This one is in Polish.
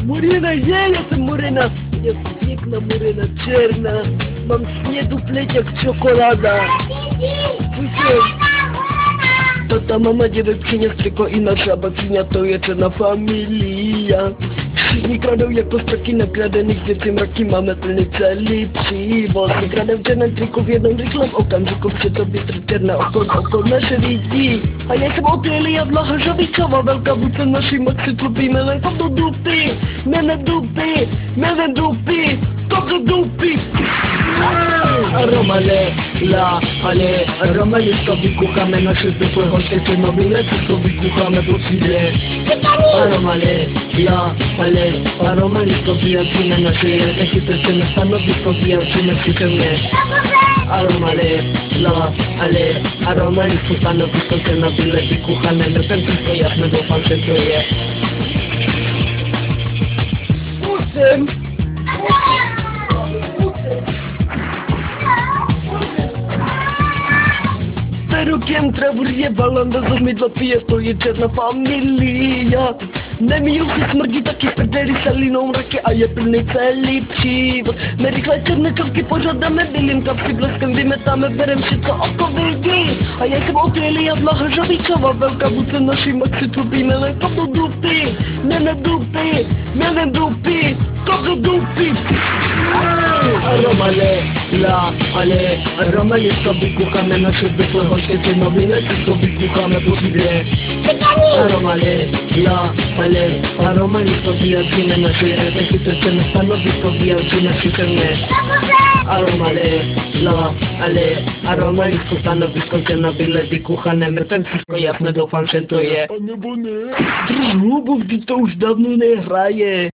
Muryna, ja jestem Muryna. Jest piękna Muryna, czerna. Mam śniedu pleć jak czekolada. Tata, mama, dziewczynia, tylko i nasza babcinia to jest czarna familia. Nie kradą jak prostraki nakradenych dzieci mraki, mamy pełny celi przywóz. Nie kradę w czernym triku w jedną reklam okamżyku przy tobie czarne oko nasze widzi. A ja jestem otyli, ja dla Harzowiczowa, wielka wódca naszej mocy trupi, melę do dupy, melę dupy, to do dupy. Aroma jest wykuchamy nasze zwykłe hosty, mobile, wszystko wykuchamy po chwilę. Aroma jest wyjaśnione nasze języki, to stanowisko wyjaśnione systemie. Aroma jest stanowisko, że na byle wykuchane, no ten wszystko jasne do falsetuje. Usem! Perukiem trawurie walanda za mydla pije, to jest czarna familia. Na mi już smrdzi takie sprzedeli saliną rakie, a ja pilnej celi przywód. My rychle czarne czapki pożadamy, bylinka przyblaskiem wymetamy, berem się co oko wyjdzie. A ja jestem otyli, ja dla Harzowiczowa, wielka wódca naszej mocy trupi, melę to do dupy, melę dupy, to do dupy. Aroma jest to wykuchane nasze zwykłe hosty, mobile, wszystko wykuchamy po chwilę. Aroma jest to wyjaśnione nasze języki, to na stanowisko wyjaśnione systemie. Aroma jest to stanowisko, że na byle wykuchane, my ten wszystko jasne do falsetuje. Bo to już dawno nie hraje.